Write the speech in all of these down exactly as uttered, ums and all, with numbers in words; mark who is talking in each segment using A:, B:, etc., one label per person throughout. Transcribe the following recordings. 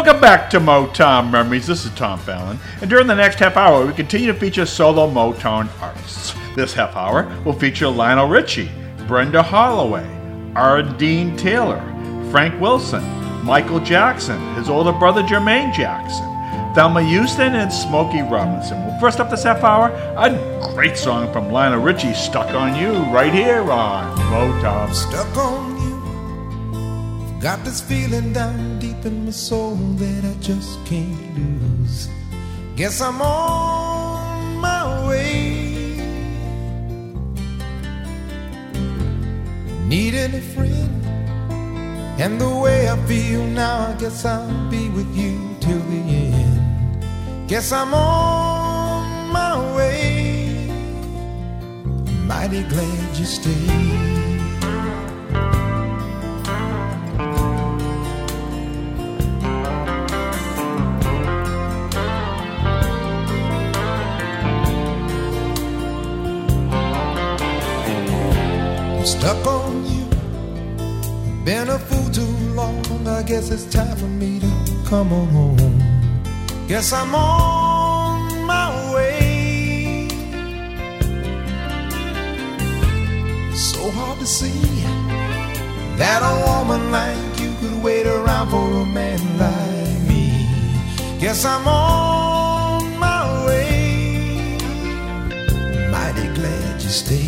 A: Welcome back to Motown Memories. This is Tom Fallon, and during the next half hour, we continue to feature solo Motown artists. This half hour will feature Lionel Richie, Brenda Holloway, R. Dean Taylor, Frank Wilson, Michael Jackson, his older brother Jermaine Jackson, Thelma Houston, and Smokey Robinson. Well, first up this half hour, a great song from Lionel Richie, Stuck on You, right here on Motown.
B: Stuck on you, got this feeling down deep in my soul that I just can't lose. Guess I'm on my way, needing a friend, and the way I feel now, I guess I'll be with you till the end. Guess I'm on my way, mighty glad you stayed. Stuck on you, been a fool too long. I guess it's time for me to come on home. Guess I'm on my way. So hard to see that a woman like you could wait around for a man like me. Guess I'm on my way, mighty glad you stayed.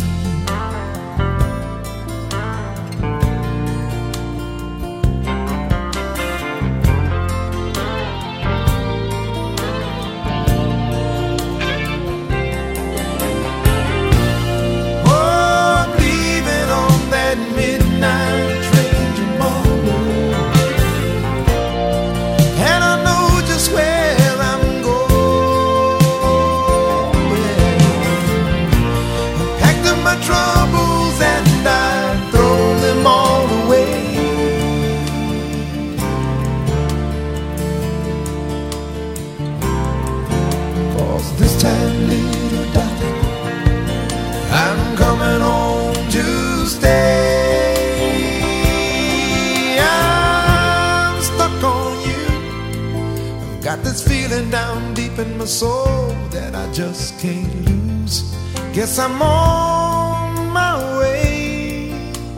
B: Down deep in my soul that I just can't lose. Guess I'm on my way,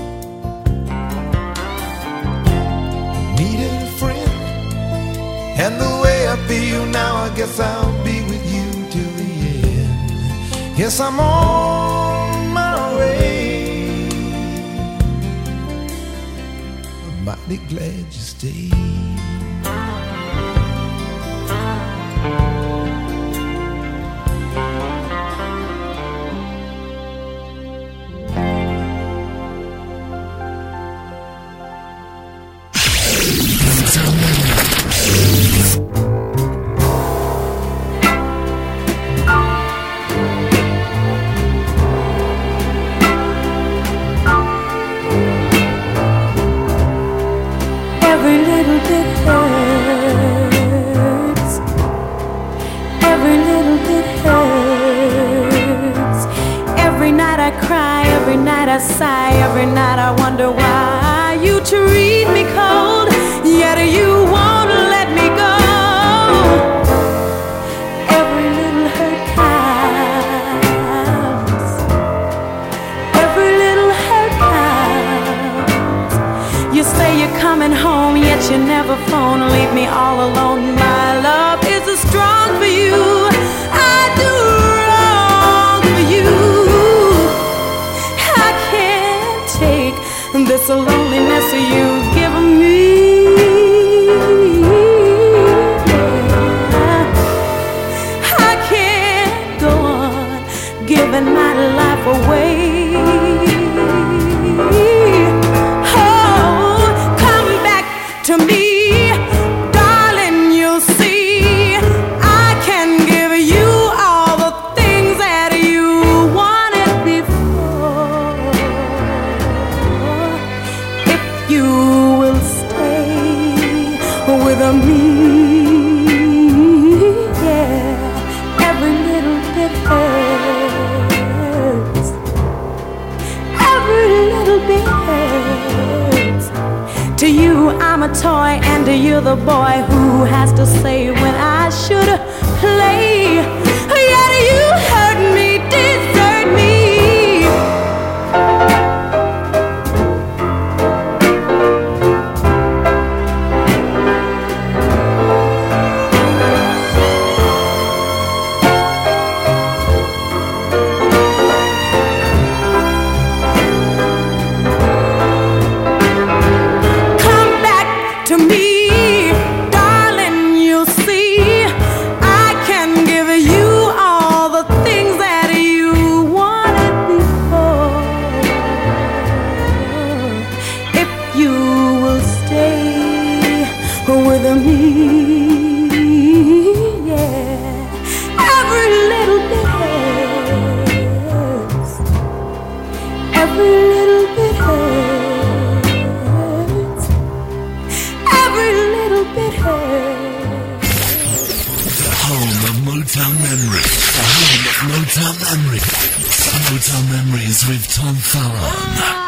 B: needing a friend, and the way I feel now, I guess I'll be with you till the end. Guess I'm on my way, I'm mighty glad you stayed.
C: Every night I wonder why you treat me cold, yet you won't let me go. Every little hurt counts, every little hurt counts. You say you're coming home, yet you never phone. Leave me all alone. My love is strong for you. I do wrong for you. This loneliness you've given me, yeah. I can't go on giving my life away. Oh, come back to me, darling, you'll see I can give you all the things that you wanted before. You will stay with me, yeah. Every little bit hurts, every little bit hurts. To you I'm a toy and and you're the boy who has to say when I should play. Yet you hurt me, desert me.
D: Motown Memories with Tom Fallon.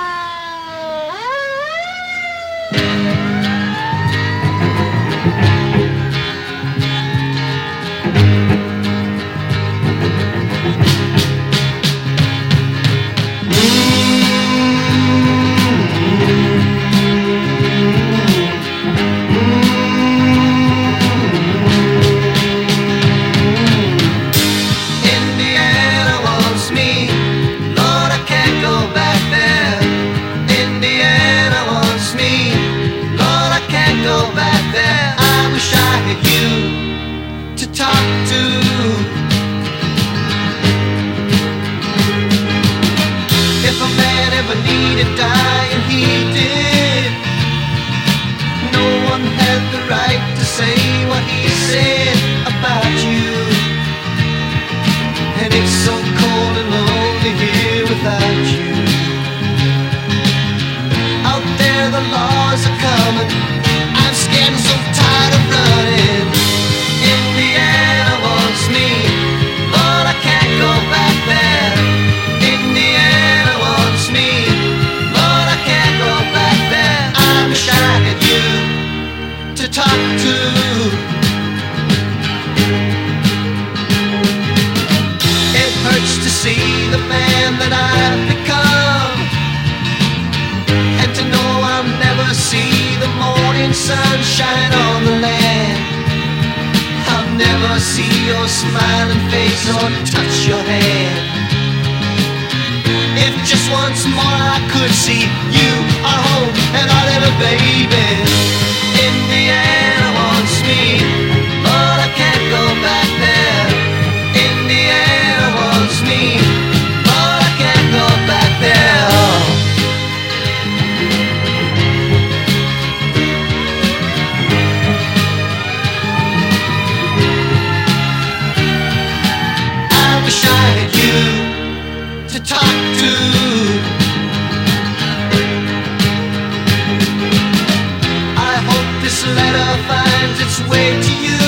E: Sunshine on the land. I'll never see your smiling face or touch your hand. If just once more I could see you are home and our little baby. Indiana wants me, but I can't go back there. Indiana wants me, but I can't go back there. Way to you.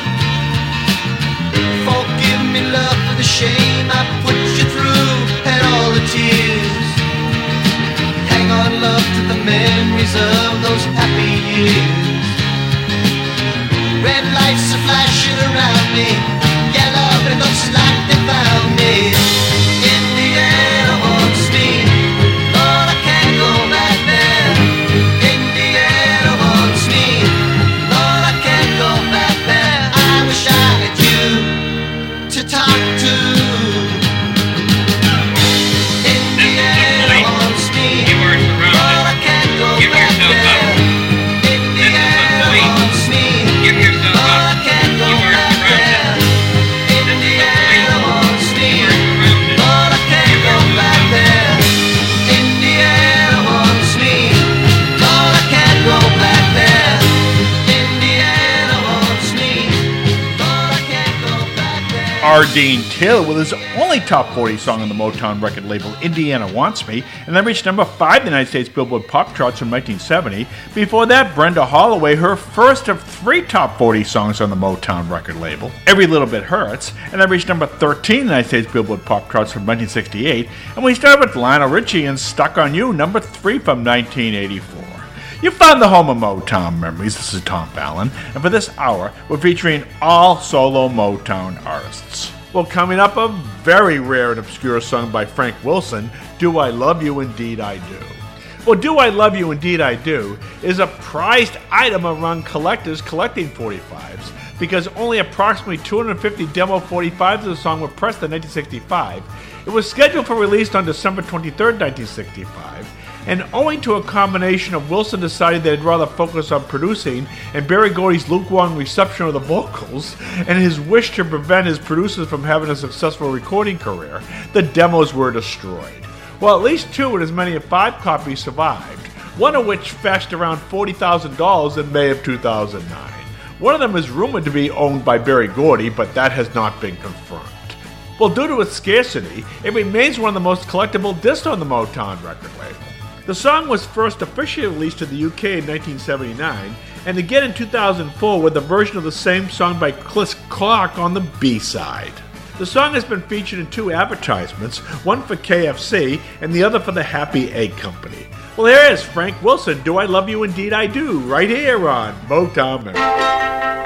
E: Forgive me, love, for the shame I put you through and all the tears. Hang on, love, to the memories of those happy years. Red lights are flashing around me. Yeah, love, it looks like they found me. Indiana wants me, but I can't go back there. Indiana wants me, go back there. I wish I had you to talk to. Indiana wants me, but I can't go back there. Indiana wants me, but I can't go back there. Indiana wants me, but I can't go back there. Indiana wants me, but I can't go back there.
A: R. Dean Taylor with his only top forty song on the Motown record label, Indiana Wants Me, and that reached number five in the United States Billboard Pop Charts in nineteen seventy. Before that, Brenda Holloway, her first of three top forty songs on the Motown record label, Every Little Bit Hurts, and that reached number thirteen in the United States Billboard Pop Charts from nineteen sixty-eight. And we started with Lionel Richie and Stuck on You, number three from nineteen eighty-four. You found the home of Motown Memories. This is Tom Fallon, and for this hour, we're featuring all solo Motown artists. Well, coming up, a very rare and obscure song by Frank Wilson, Do I Love You, Indeed I Do. Well, Do I Love You, Indeed I Do is a prized item among collectors collecting forty-fives because only approximately two hundred fifty demo forty-fives of the song were pressed in nineteen sixty-five. It was scheduled for release on December twenty-third, nineteen sixty-five, and owing to a combination of Wilson deciding they'd rather focus on producing and Berry Gordy's lukewarm reception of the vocals and his wish to prevent his producers from having a successful recording career, the demos were destroyed. Well, at least two and as many as five copies survived, one of which fetched around forty thousand dollars in May of two thousand nine. One of them is rumored to be owned by Berry Gordy, but that has not been confirmed. Well, due to its scarcity, it remains one of the most collectible discs on the Motown record label. The song was first officially released to the U K in nineteen seventy-nine, and again in two thousand four with a version of the same song by Chris Clark on the B-side. The song has been featured in two advertisements, one for K F C and the other for the Happy Egg Company. Well, here is Frank Wilson, Do I Love You, Indeed I Do, right here on Motown Memories.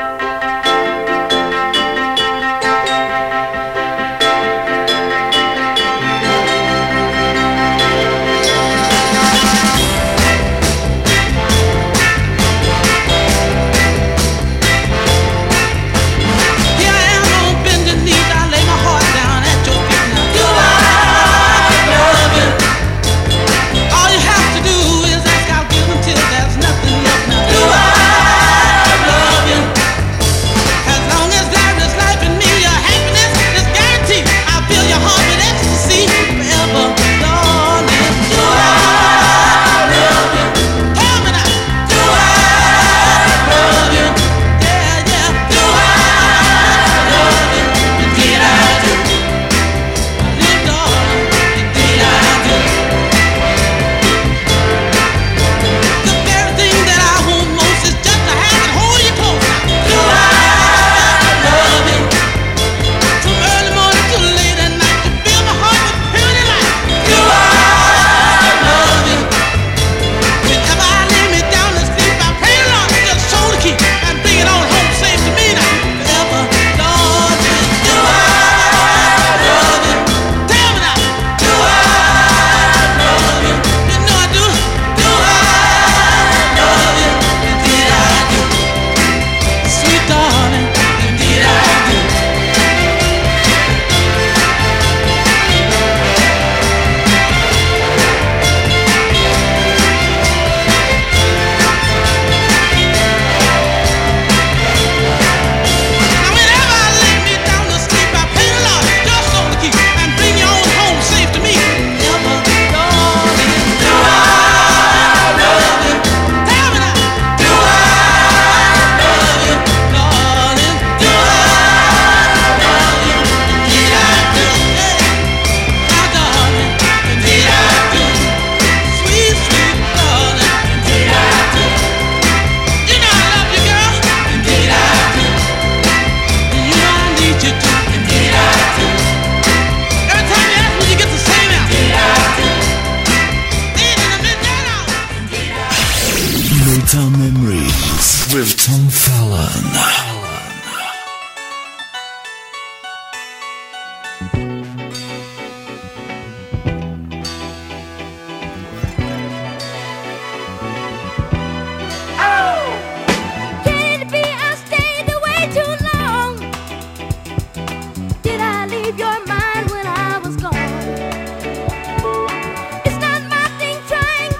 D: with Tom Fallon.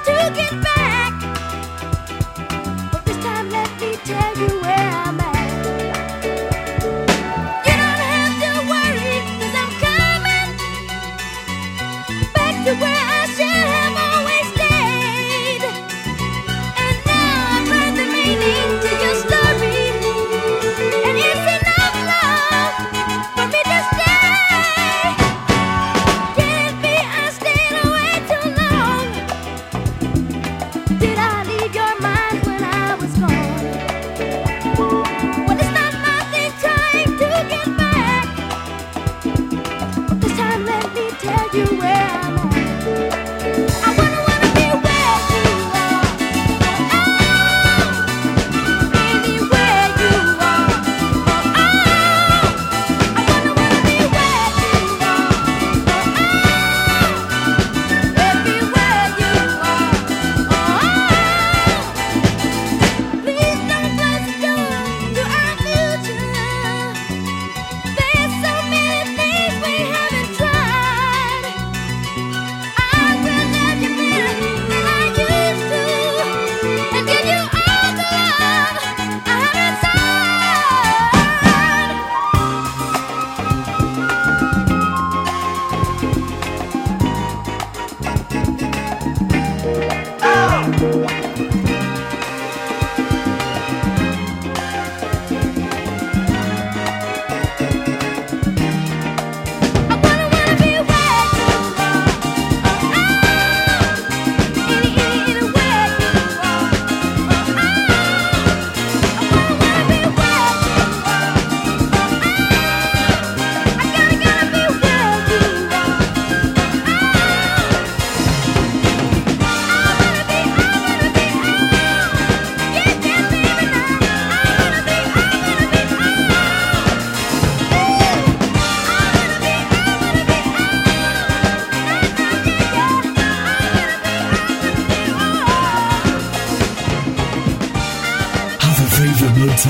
F: Tell you where I'm at.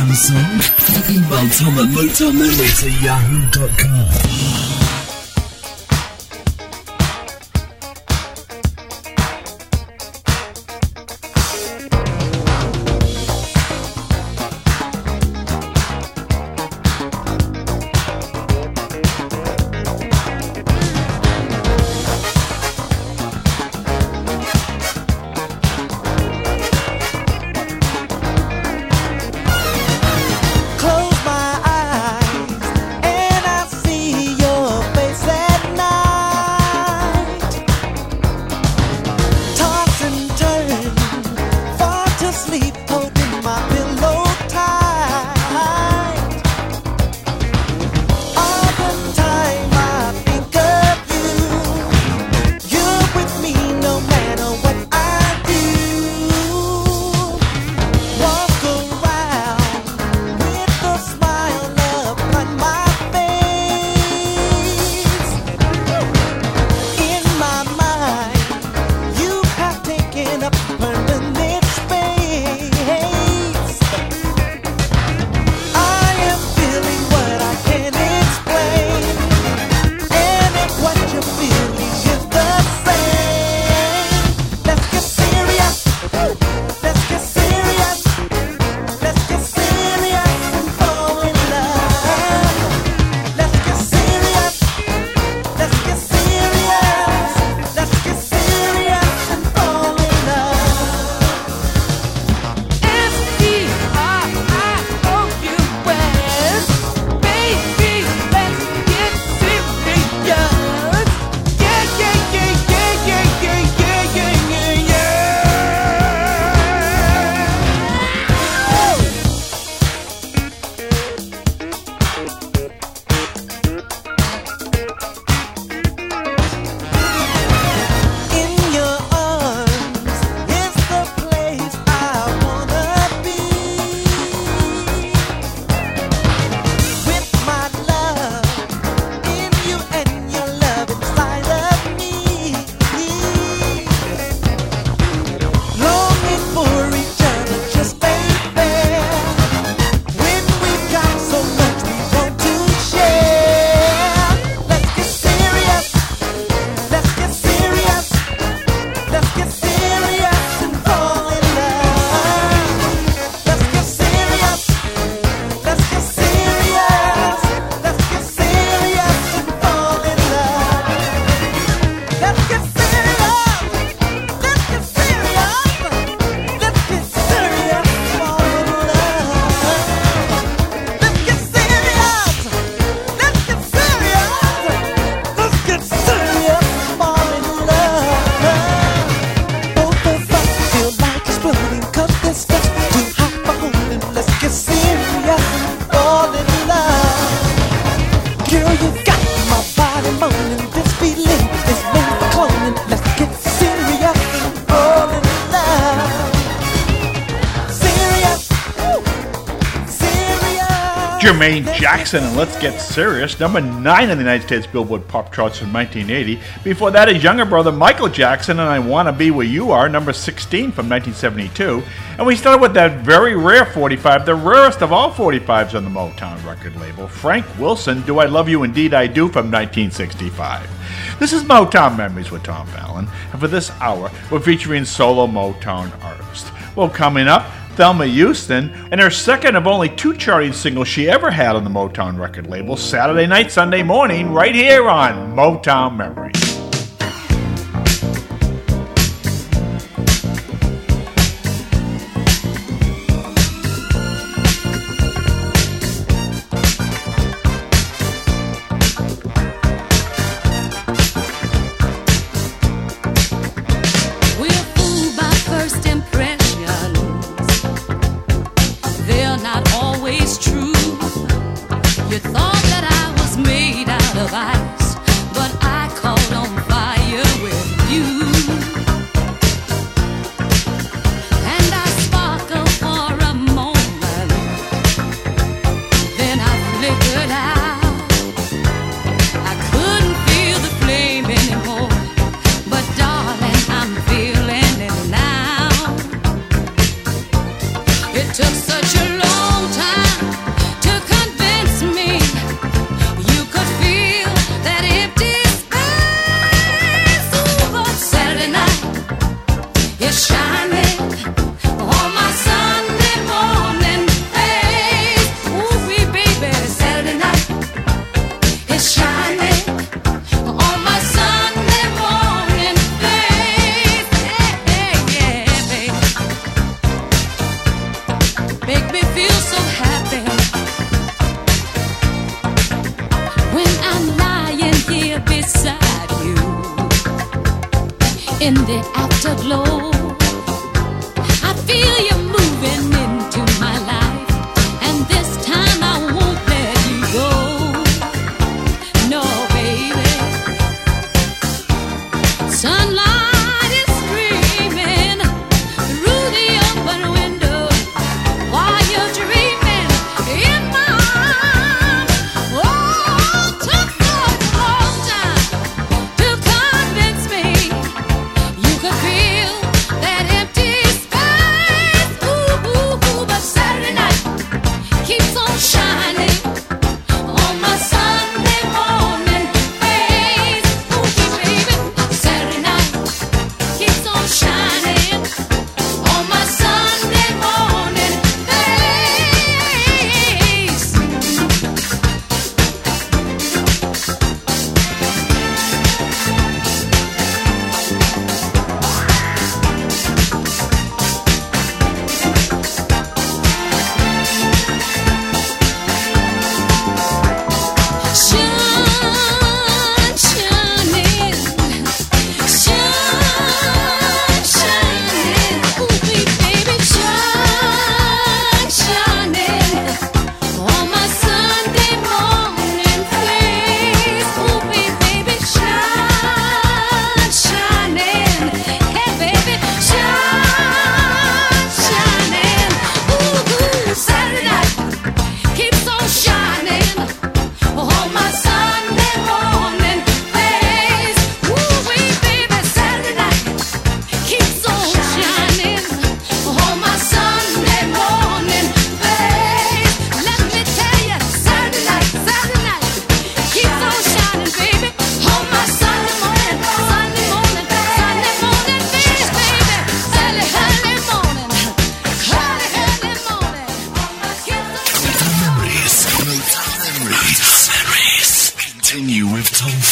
D: Motown song? Email Tom at motown memories at yahoo dot com.
A: Jermaine Jackson and Let's Get Serious, number nine in the United States Billboard Pop Charts in nineteen eighty. Before that, his younger brother Michael Jackson and I Wanna Be Where You Are, number sixteen from nineteen seventy-two. And we started with that very rare forty-five, the rarest of all forty-fives on the Motown record label, Frank Wilson, Do I Love You Indeed I Do from nineteen sixty-five. This is Motown Memories with Tom Fallon, and for this hour, we're featuring solo Motown artists. Well, coming up, Thelma Houston, and her second of only two charting singles she ever had on the Motown record label, Saturday Night, Sunday Morning, right here on Motown Memories.
F: Thought that I was made out of ice, but I caught on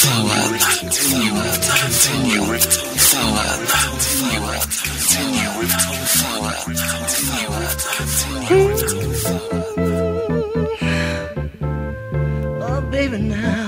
D: forward, forward, forward, forward,
F: Oh, baby, now.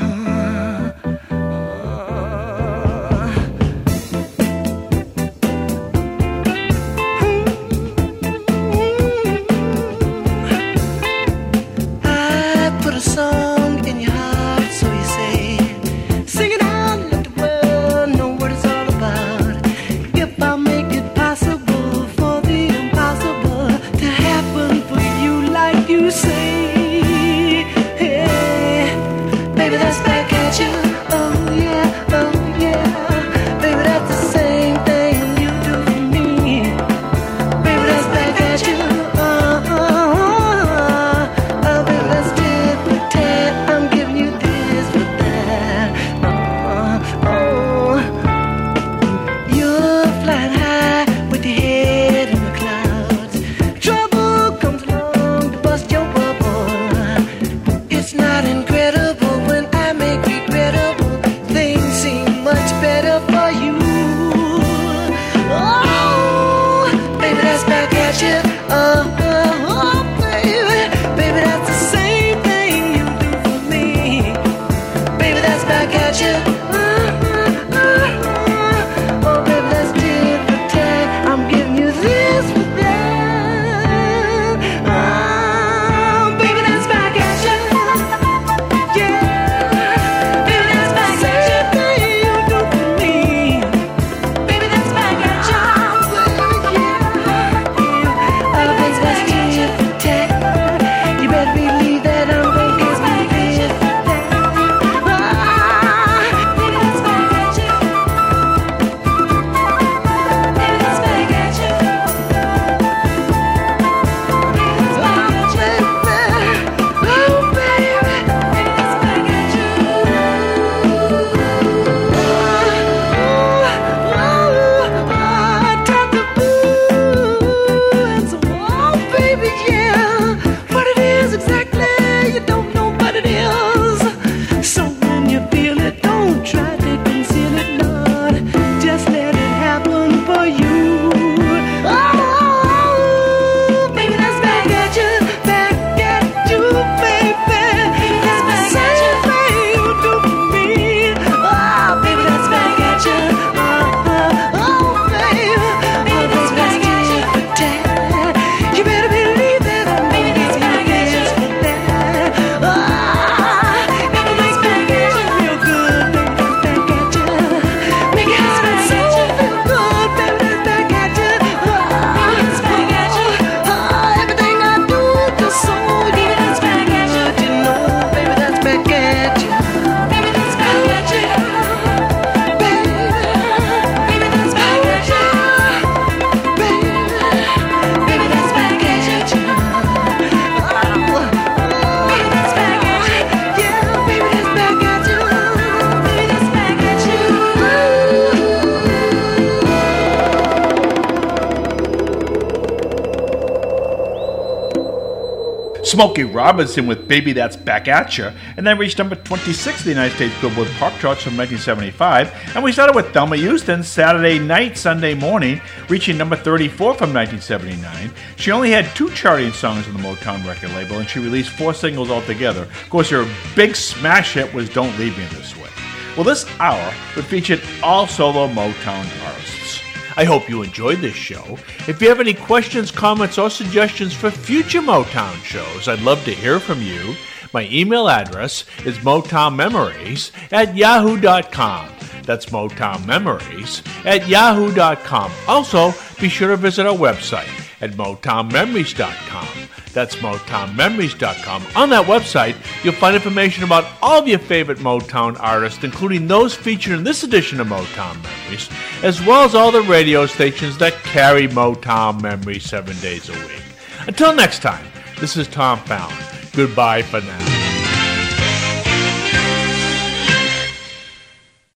A: Smokey Robinson with Baby That's Back At Ya, and then reached number twenty-six in the United States Billboard Pop Charts from nineteen seventy-five. And we started with Thelma Houston, Saturday Night, Sunday Morning, reaching number thirty-four from nineteen seventy-nine. She only had two charting songs on the Motown record label, and she released four singles altogether. Of course, her big smash hit was Don't Leave Me This Way. Well, this hour would feature all solo Motown artists. I hope you enjoyed this show. If you have any questions, comments, or suggestions for future Motown shows, I'd love to hear from you. My email address is motownmemories at yahoo dot com. That's Motown Memories at yahoo dot com. Also, be sure to visit our website at motown memories dot com. That's motown memories dot com. On that website, you'll find information about all of your favorite Motown artists, including those featured in this edition of Motown Memories, as well as all the radio stations that carry Motown Memories seven days a week. Until next time, this is Tom Fallon. Goodbye for now.